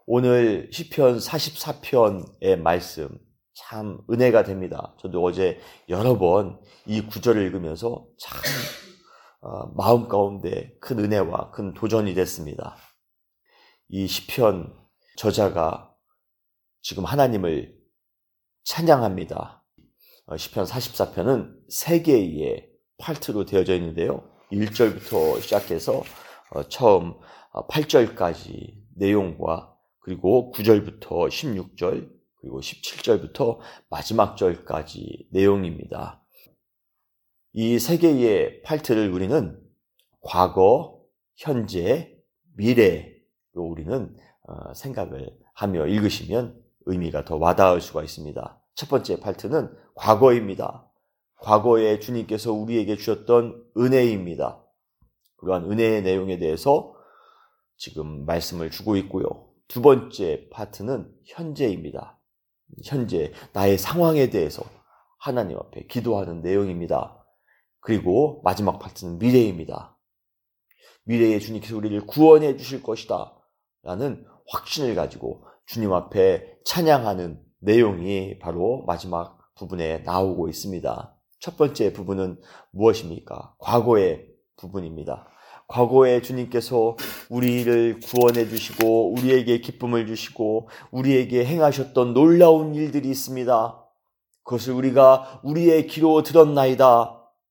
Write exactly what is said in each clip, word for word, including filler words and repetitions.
오늘 시편 사십사 편의 말씀 참 은혜가 됩니다. 저도 어제 여러 번 이 구절을 읽으면서 참 어, 마음 가운데 큰 은혜와 큰 도전이 됐습니다. 이 시편 저자가 지금 하나님을 찬양합니다. 어, 시편 사십사 편은 세 개의 파트로 되어져 있는데요. 일 절부터 시작해서 어, 처음 어, 팔 절까지 내용과 그리고 구 절부터 십육 절 그리고 십칠 절부터 마지막 절까지 내용입니다. 이 세 개의 파트를 우리는 과거, 현재, 미래로 우리는 어, 생각을 하며 읽으시면 의미가 더 와닿을 수가 있습니다. 첫 번째 파트는 과거입니다. 과거에 주님께서 우리에게 주셨던 은혜입니다. 그러한 은혜의 내용에 대해서 지금 말씀을 주고 있고요. 두 번째 파트는 현재입니다. 현재 나의 상황에 대해서 하나님 앞에 기도하는 내용입니다. 그리고 마지막 파트는 미래입니다. 미래에 주님께서 우리를 구원해 주실 것이다 라는 확신을 가지고 주님 앞에 찬양하는 내용이 바로 마지막 부분에 나오고 있습니다. 첫 번째 부분은 무엇입니까? 과거의 부분입니다. 과거에 주님께서 우리를 구원해 주시고 우리에게 기쁨을 주시고 우리에게 행하셨던 놀라운 일들이 있습니다. 그것을 우리가 우리의 귀로 들었나이다.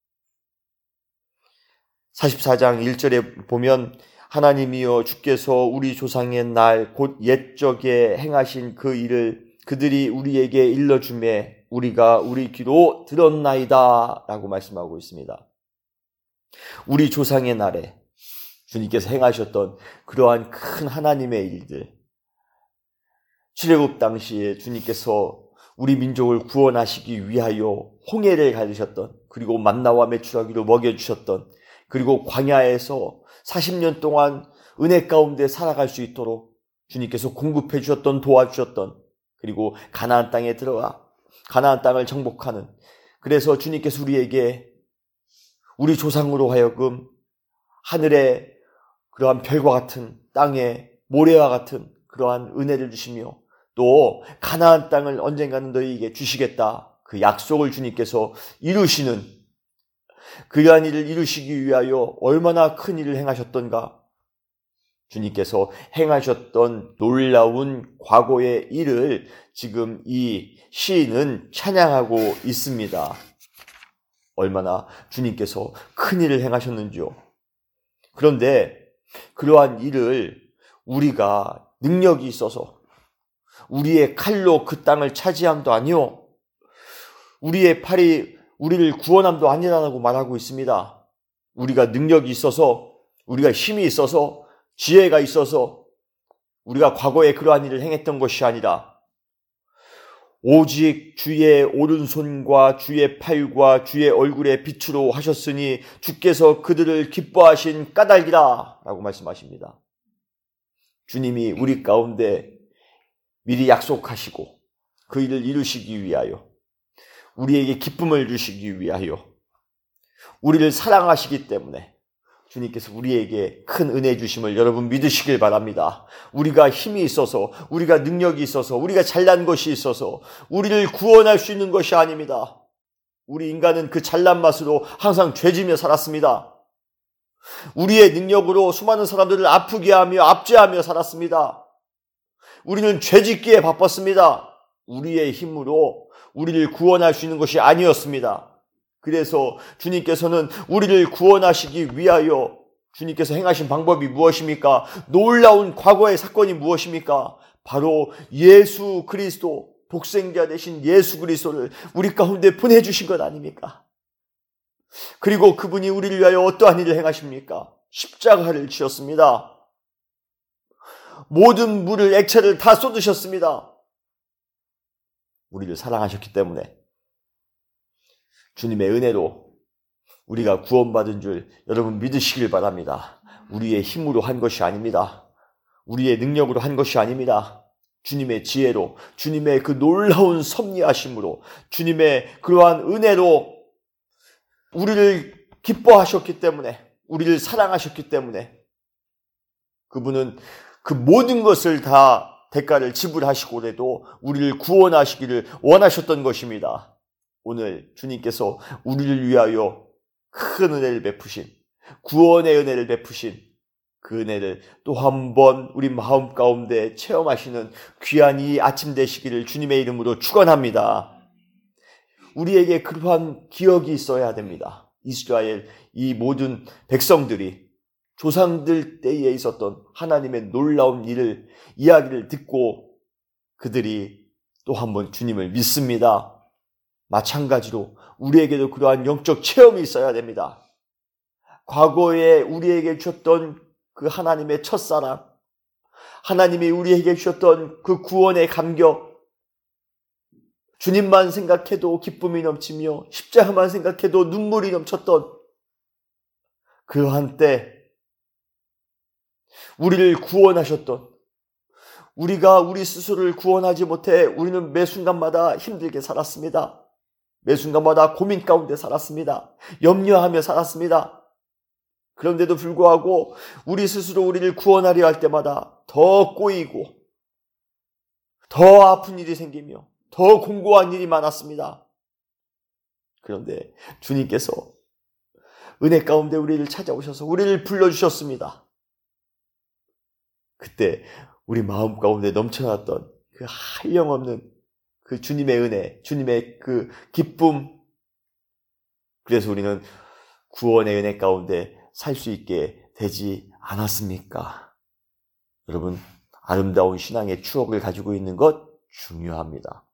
사십사 장 일 절에 보면 하나님이여 주께서 우리 조상의 날 곧 옛적에 행하신 그 일을 그들이 우리에게 일러주매 우리가 우리 귀로 들었나이다 라고 말씀하고 있습니다. 우리 조상의 날에 주님께서 행하셨던 그러한 큰 하나님의 일들, 출애굽 당시에 주님께서 우리 민족을 구원하시기 위하여 홍해를 가르셨던, 그리고 만나와 메추라기로 먹여주셨던, 그리고 광야에서 사십 년 동안 은혜 가운데 살아갈 수 있도록 주님께서 공급해 주셨던, 도와주셨던, 그리고 가나안 땅에 들어가 가나안 땅을 정복하는, 그래서 주님께서 우리에게 우리 조상으로 하여금 하늘의 그러한 별과 같은 땅에 모래와 같은 그러한 은혜를 주시며 또 가나안 땅을 언젠가는 너희에게 주시겠다 그 약속을 주님께서 이루시는, 그러한 일을 이루시기 위하여 얼마나 큰 일을 행하셨던가. 주님께서 행하셨던 놀라운 과거의 일을 지금 이 시인은 찬양하고 있습니다. 얼마나 주님께서 큰 일을 행하셨는지요. 그런데 그러한 일을 우리가 능력이 있어서 우리의 칼로 그 땅을 차지함도 아니요 우리의 팔이 우리를 구원함도 아니라고 말하고 있습니다. 우리가 능력이 있어서, 우리가 힘이 있어서, 지혜가 있어서 우리가 과거에 그러한 일을 행했던 것이 아니라 오직 주의 오른손과 주의 팔과 주의 얼굴의 빛으로 하셨으니 주께서 그들을 기뻐하신 까닭이라 라고 말씀하십니다. 주님이 우리 가운데 미리 약속하시고 그 일을 이루시기 위하여, 우리에게 기쁨을 주시기 위하여, 우리를 사랑하시기 때문에 주님께서 우리에게 큰 은혜 주심을 여러분 믿으시길 바랍니다. 우리가 힘이 있어서, 우리가 능력이 있어서, 우리가 잘난 것이 있어서 우리를 구원할 수 있는 것이 아닙니다. 우리 인간은 그 잘난 맛으로 항상 죄지며 살았습니다. 우리의 능력으로 수많은 사람들을 아프게 하며 압제하며 살았습니다. 우리는 죄짓기에 바빴습니다. 우리의 힘으로 우리를 구원할 수 있는 것이 아니었습니다. 그래서 주님께서는 우리를 구원하시기 위하여 주님께서 행하신 방법이 무엇입니까? 놀라운 과거의 사건이 무엇입니까? 바로 예수 그리스도, 독생자 되신 예수 그리스도를 우리 가운데 보내주신 것 아닙니까? 그리고 그분이 우리를 위하여 어떠한 일을 행하십니까? 십자가를 지었습니다. 모든 물을, 액체를 다 쏟으셨습니다. 우리를 사랑하셨기 때문에 주님의 은혜로 우리가 구원받은 줄 여러분 믿으시길 바랍니다. 우리의 힘으로 한 것이 아닙니다. 우리의 능력으로 한 것이 아닙니다. 주님의 지혜로, 주님의 그 놀라운 섭리하심으로, 주님의 그러한 은혜로 우리를 기뻐하셨기 때문에, 우리를 사랑하셨기 때문에 그분은 그 모든 것을 다 대가를 지불하시고라도 우리를 구원하시기를 원하셨던 것입니다. 오늘 주님께서 우리를 위하여 큰 은혜를 베푸신, 구원의 은혜를 베푸신 그 은혜를 또 한 번 우리 마음 가운데 체험하시는 귀한 이 아침 되시기를 주님의 이름으로 축원합니다. 우리에게 그러한 기억이 있어야 됩니다. 이스라엘 이 모든 백성들이 조상들 때에 있었던 하나님의 놀라운 일을, 이야기를 듣고 그들이 또 한 번 주님을 믿습니다. 마찬가지로 우리에게도 그러한 영적 체험이 있어야 됩니다. 과거에 우리에게 주셨던 그 하나님의 첫사랑, 하나님이 우리에게 주셨던 그 구원의 감격, 주님만 생각해도 기쁨이 넘치며 십자가만 생각해도 눈물이 넘쳤던 그 한때 우리를 구원하셨던, 우리가 우리 스스로를 구원하지 못해 우리는 매 순간마다 힘들게 살았습니다. 매 순간마다 고민 가운데 살았습니다. 염려하며 살았습니다. 그런데도 불구하고 우리 스스로 우리를 구원하려 할 때마다 더 꼬이고 더 아픈 일이 생기며 더 공고한 일이 많았습니다. 그런데 주님께서 은혜 가운데 우리를 찾아오셔서 우리를 불러주셨습니다. 그때 우리 마음 가운데 넘쳐났던 그 한량없는 그 주님의 은혜, 주님의 그 기쁨, 그래서 우리는 구원의 은혜 가운데 살 수 있게 되지 않았습니까? 여러분, 아름다운 신앙의 추억을 가지고 있는 것 중요합니다.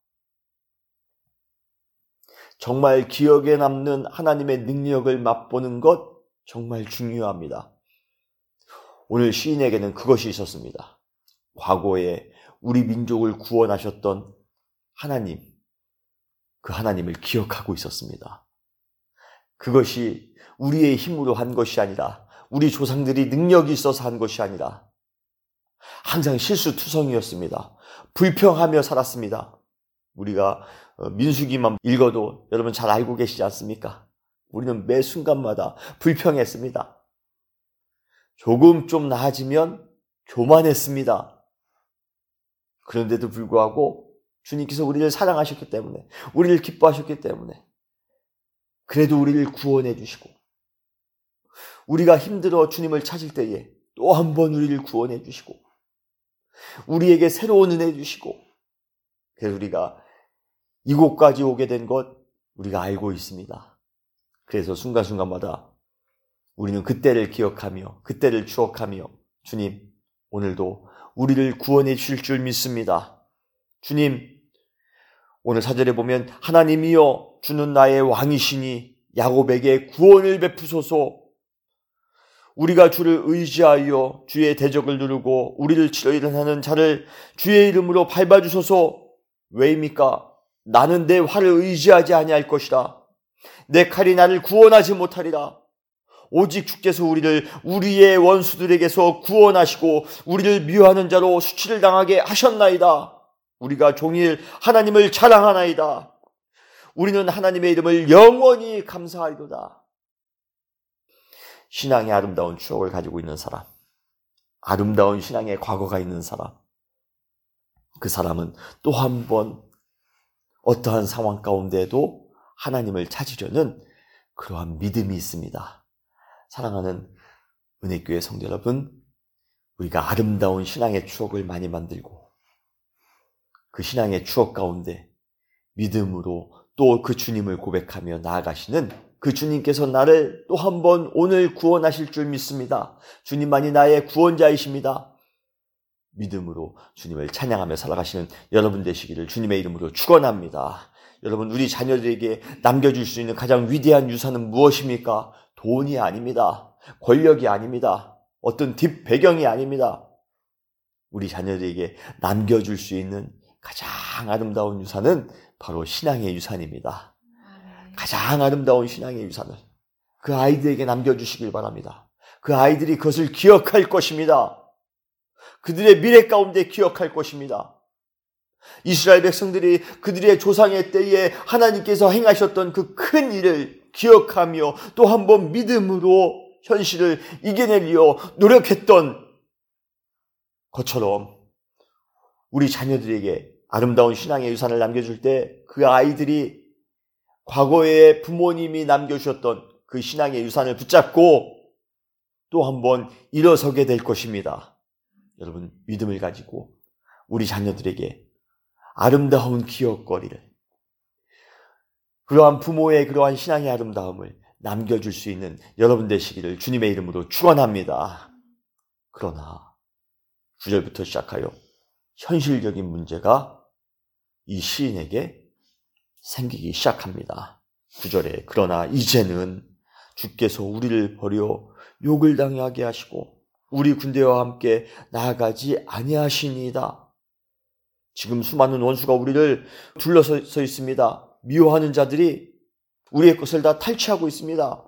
정말 기억에 남는 하나님의 능력을 맛보는 것 정말 중요합니다. 오늘 시인에게는 그것이 있었습니다. 과거에 우리 민족을 구원하셨던 하나님, 그 하나님을 기억하고 있었습니다. 그것이 우리의 힘으로 한 것이 아니라, 우리 조상들이 능력이 있어서 한 것이 아니라 항상 실수투성이었습니다. 불평하며 살았습니다. 우리가 민수기만 읽어도 여러분 잘 알고 계시지 않습니까? 우리는 매 순간마다 불평했습니다. 조금 좀 나아지면 교만했습니다. 그런데도 불구하고 주님께서 우리를 사랑하셨기 때문에, 우리를 기뻐하셨기 때문에 그래도 우리를 구원해 주시고, 우리가 힘들어 주님을 찾을 때에 또 한 번 우리를 구원해 주시고, 우리에게 새로운 은혜 주시고, 그래서 우리가 이곳까지 오게 된 것 우리가 알고 있습니다. 그래서 순간순간마다 우리는 그때를 기억하며 그때를 추억하며 주님, 오늘도 우리를 구원해 주실 줄 믿습니다. 주님, 오늘 사절에 보면 하나님이여 주는 나의 왕이시니 야곱에게 구원을 베푸소서. 우리가 주를 의지하여 주의 대적을 누르고 우리를 치러 일어나는 자를 주의 이름으로 밟아주소서. 왜입니까? 나는 내 활을 의지하지 아니할 것이라. 내 칼이 나를 구원하지 못하리라. 오직 주께서 우리를 우리의 원수들에게서 구원하시고 우리를 미워하는 자로 수치를 당하게 하셨나이다. 우리가 종일 하나님을 자랑하나이다. 우리는 하나님의 이름을 영원히 감사하리로다. 신앙의 아름다운 추억을 가지고 있는 사람, 아름다운 신앙의 과거가 있는 사람, 그 사람은 또 한 번 어떠한 상황 가운데에도 하나님을 찾으려는 그러한 믿음이 있습니다. 사랑하는 은혜교회 성도 여러분, 우리가 아름다운 신앙의 추억을 많이 만들고 그 신앙의 추억 가운데 믿음으로 또 그 주님을 고백하며 나아가시는 그 주님께서 나를 또 한 번 오늘 구원하실 줄 믿습니다. 주님만이 나의 구원자이십니다. 믿음으로 주님을 찬양하며 살아가시는 여러분 되시기를 주님의 이름으로 축원합니다. 여러분, 우리 자녀들에게 남겨줄 수 있는 가장 위대한 유산은 무엇입니까? 돈이 아닙니다. 권력이 아닙니다. 어떤 뒷 배경이 아닙니다. 우리 자녀들에게 남겨줄 수 있는 가장 아름다운 유산은 바로 신앙의 유산입니다. 가장 아름다운 신앙의 유산을 그 아이들에게 남겨주시길 바랍니다. 그 아이들이 그것을 기억할 것입니다. 그들의 미래 가운데 기억할 것입니다. 이스라엘 백성들이 그들의 조상의 때에 하나님께서 행하셨던 그 큰 일을 기억하며 또 한 번 믿음으로 현실을 이겨내려 노력했던 것처럼 우리 자녀들에게 아름다운 신앙의 유산을 남겨줄 때 그 아이들이 과거에 부모님이 남겨주셨던 그 신앙의 유산을 붙잡고 또 한번 일어서게 될 것입니다. 여러분, 믿음을 가지고 우리 자녀들에게 아름다운 기억거리를, 그러한 부모의 그러한 신앙의 아름다움을 남겨줄 수 있는 여러분 되시기를 주님의 이름으로 축원합니다. 그러나 구 절부터 시작하여 현실적인 문제가 이 시인에게 생기기 시작합니다. 구 절에 그러나 이제는 주께서 우리를 버려 욕을 당하게 하시고 우리 군대와 함께 나아가지 아니하시니이다. 지금 수많은 원수가 우리를 둘러서 있습니다. 미워하는 자들이 우리의 것을 다 탈취하고 있습니다.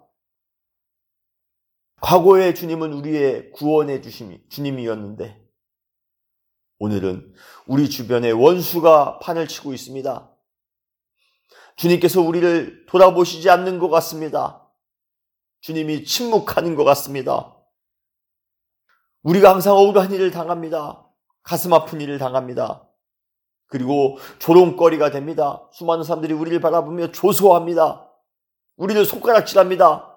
과거에 주님은 우리의 구원의 주심이 주님이었는데 오늘은 우리 주변에 원수가 판을 치고 있습니다. 주님께서 우리를 돌아보시지 않는 것 같습니다. 주님이 침묵하는 것 같습니다. 우리가 항상 억울한 일을 당합니다. 가슴 아픈 일을 당합니다. 그리고 조롱거리가 됩니다. 수많은 사람들이 우리를 바라보며 조소합니다. 우리를 손가락질합니다.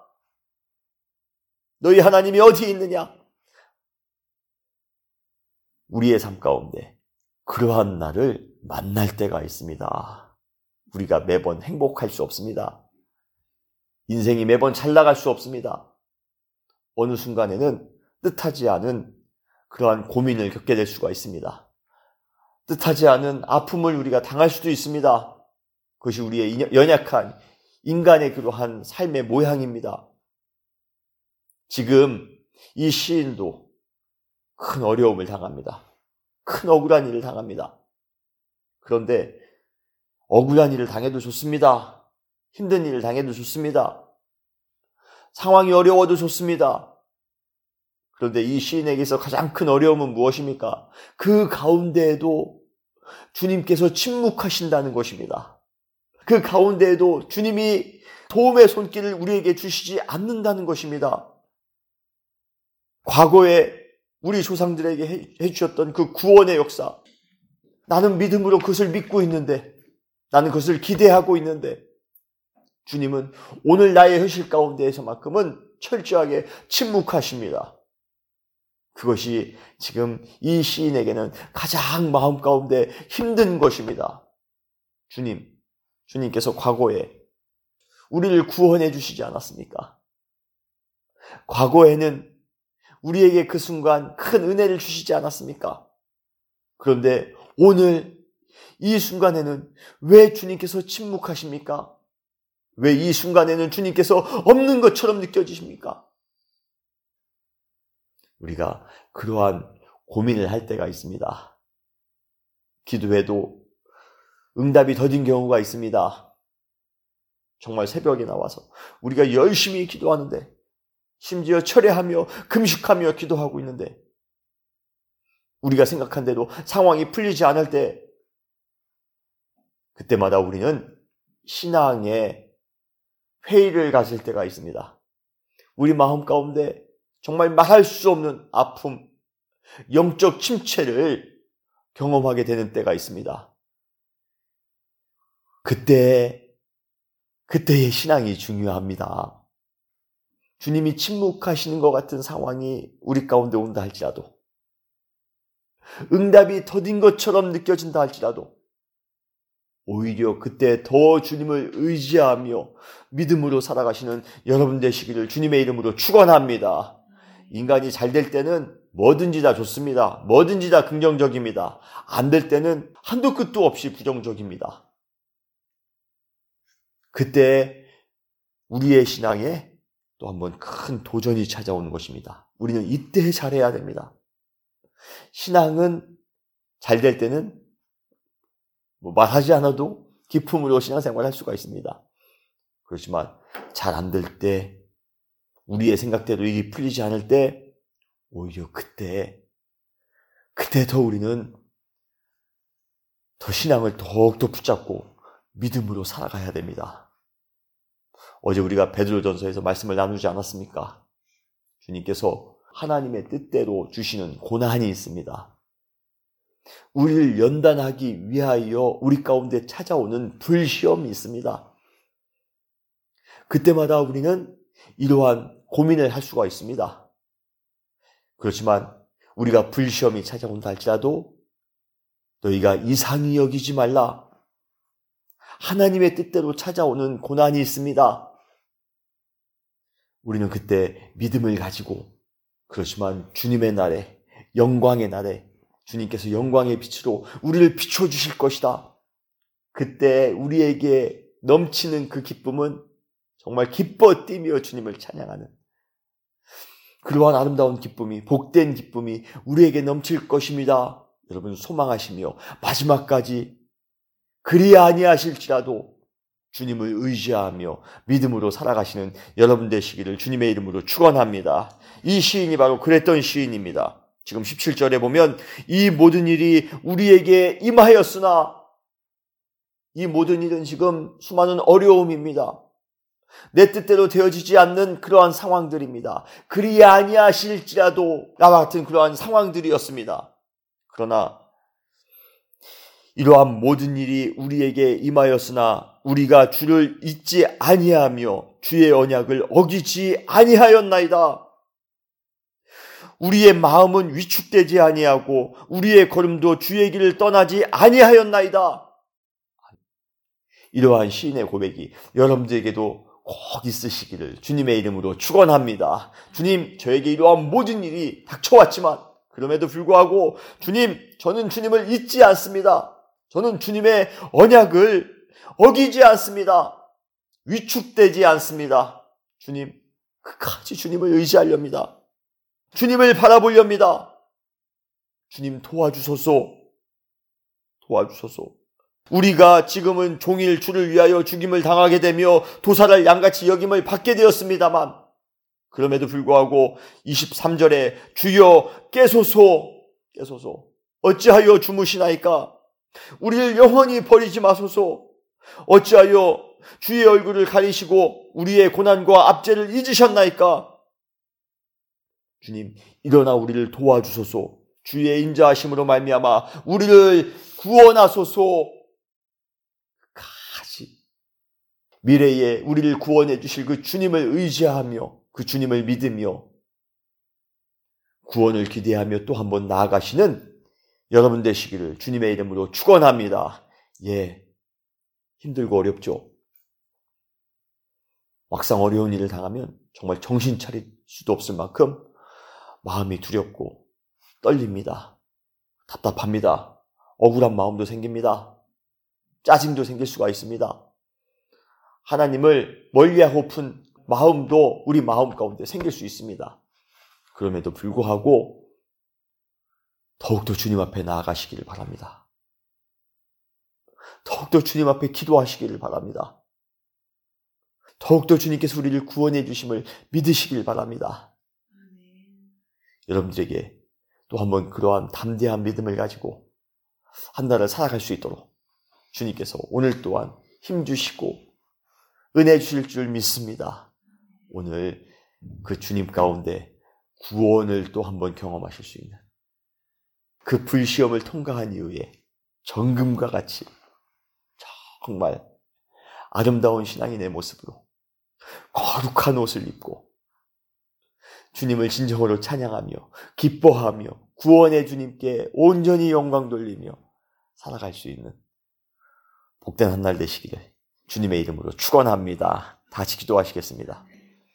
너희 하나님이 어디에 있느냐? 우리의 삶 가운데 그러한 날을 만날 때가 있습니다. 우리가 매번 행복할 수 없습니다. 인생이 매번 잘 나갈 수 없습니다. 어느 순간에는 뜻하지 않은 그러한 고민을 겪게 될 수가 있습니다. 뜻하지 않은 아픔을 우리가 당할 수도 있습니다. 그것이 우리의 연약한 인간의 그러한 삶의 모양입니다. 지금 이 시인도 큰 어려움을 당합니다. 큰 억울한 일을 당합니다. 그런데 억울한 일을 당해도 좋습니다. 힘든 일을 당해도 좋습니다. 상황이 어려워도 좋습니다. 그런데 이 시인에게서 가장 큰 어려움은 무엇입니까? 그 가운데에도 주님께서 침묵하신다는 것입니다. 그 가운데에도 주님이 도움의 손길을 우리에게 주시지 않는다는 것입니다. 과거에 우리 조상들에게 해주셨던 그 구원의 역사, 나는 믿음으로 그것을 믿고 있는데, 나는 그것을 기대하고 있는데 주님은 오늘 나의 현실 가운데에서만큼은 철저하게 침묵하십니다. 그것이 지금 이 시인에게는 가장 마음 가운데 힘든 것입니다. 주님, 주님께서 과거에 우리를 구원해 주시지 않았습니까? 과거에는 우리에게 그 순간 큰 은혜를 주시지 않았습니까? 그런데 오늘 이 순간에는 왜 주님께서 침묵하십니까? 왜 이 순간에는 주님께서 없는 것처럼 느껴지십니까? 우리가 그러한 고민을 할 때가 있습니다. 기도해도 응답이 더딘 경우가 있습니다. 정말 새벽에 나와서 우리가 열심히 기도하는데, 심지어 철회하며 금식하며 기도하고 있는데 우리가 생각한 대로 상황이 풀리지 않을 때, 그때마다 우리는 신앙의 회의를 가질 때가 있습니다. 우리 마음 가운데 정말 말할 수 없는 아픔, 영적 침체를 경험하게 되는 때가 있습니다. 그때, 그때의 신앙이 중요합니다. 주님이 침묵하시는 것 같은 상황이 우리 가운데 온다 할지라도, 응답이 더딘 것처럼 느껴진다 할지라도, 오히려 그때 더 주님을 의지하며 믿음으로 살아가시는 여러분 되시기를 주님의 이름으로 축원합니다. 인간이 잘 될 때는 뭐든지 다 좋습니다. 뭐든지 다 긍정적입니다. 안 될 때는 한도 끝도 없이 부정적입니다. 그때 우리의 신앙에 또 한번 큰 도전이 찾아오는 것입니다. 우리는 이때 잘해야 됩니다. 신앙은 잘 될 때는 뭐 말하지 않아도 기쁨으로 신앙생활을 할 수가 있습니다. 그렇지만 잘 안 될 때, 우리의 생각대로 이게 풀리지 않을 때, 오히려 그때 그때 더 우리는 더 신앙을 더욱더 붙잡고 믿음으로 살아가야 됩니다. 어제 우리가 베드로전서에서 말씀을 나누지 않았습니까? 주님께서 하나님의 뜻대로 주시는 고난이 있습니다. 우리를 연단하기 위하여 우리 가운데 찾아오는 불시험이 있습니다. 그때마다 우리는 이러한 고민을 할 수가 있습니다. 그렇지만 우리가 불시험이 찾아온다 할지라도 너희가 이상히 여기지 말라. 하나님의 뜻대로 찾아오는 고난이 있습니다. 우리는 그때 믿음을 가지고, 그렇지만 주님의 날에, 영광의 날에 주님께서 영광의 빛으로 우리를 비춰주실 것이다. 그때 우리에게 넘치는 그 기쁨은 정말 기뻐 뛰며 주님을 찬양하는 그러한 아름다운 기쁨이, 복된 기쁨이 우리에게 넘칠 것입니다. 여러분 소망하시며 마지막까지 그리 아니하실지라도 주님을 의지하며 믿음으로 살아가시는 여러분 되시기를 주님의 이름으로 축원합니다. 이 시인이 바로 그랬던 시인입니다. 지금 십칠 절에 보면 이 모든 일이 우리에게 임하였으나, 이 모든 일은 지금 수많은 어려움입니다. 내 뜻대로 되어지지 않는 그러한 상황들입니다. 그리 아니하실지라도 나와 같은 그러한 상황들이었습니다. 그러나 이러한 모든 일이 우리에게 임하였으나 우리가 주를 잊지 아니하며 주의 언약을 어기지 아니하였나이다. 우리의 마음은 위축되지 아니하고 우리의 걸음도 주의 길을 떠나지 아니하였나이다. 이러한 시인의 고백이 여러분들에게도 꼭 있으시기를 주님의 이름으로 축원합니다. 주님, 저에게 이러한 모든 일이 닥쳐왔지만 그럼에도 불구하고 주님, 저는 주님을 잊지 않습니다. 저는 주님의 언약을 어기지 않습니다. 위축되지 않습니다. 주님, 끝까지 주님을 의지하렵니다. 주님을 바라보렵니다. 주님 도와주소서. 도와주소서. 우리가 지금은 종일 주를 위하여 죽임을 당하게 되며 도살할 양같이 여김을 받게 되었습니다만, 그럼에도 불구하고 이십삼 절에 주여 깨소서, 깨소서. 어찌하여 주무시나이까? 우리를 영원히 버리지 마소서. 어찌하여 주의 얼굴을 가리시고 우리의 고난과 압제를 잊으셨나이까? 주님, 일어나 우리를 도와주소서. 주의 인자하심으로 말미암아 우리를 구원하소서. 가지 미래에 우리를 구원해 주실 그 주님을 의지하며 그 주님을 믿으며 구원을 기대하며 또 한 번 나아가시는 여러분 되시기를 주님의 이름으로 축원합니다. 예, 힘들고 어렵죠. 막상 어려운 일을 당하면 정말 정신 차릴 수도 없을 만큼 마음이 두렵고 떨립니다. 답답합니다. 억울한 마음도 생깁니다. 짜증도 생길 수가 있습니다. 하나님을 멀리하고픈 마음도 우리 마음 가운데 생길 수 있습니다. 그럼에도 불구하고 더욱더 주님 앞에 나아가시기를 바랍니다. 더욱더 주님 앞에 기도하시기를 바랍니다. 더욱더 주님께서 우리를 구원해 주심을 믿으시길 바랍니다. 여러분들에게 또 한번 그러한 담대한 믿음을 가지고 한 달을 살아갈 수 있도록 주님께서 오늘 또한 힘주시고 은혜 주실 줄 믿습니다. 오늘 그 주님 가운데 구원을 또 한번 경험하실 수 있는 그 불시험을 통과한 이후에 정금과 같이 정말 아름다운 신앙인의 모습으로 거룩한 옷을 입고 주님을 진정으로 찬양하며 기뻐하며 구원의 주님께 온전히 영광 돌리며 살아갈 수 있는 복된 한 날 되시기를 주님의 이름으로 축원합니다. 다 같이 기도하시겠습니다.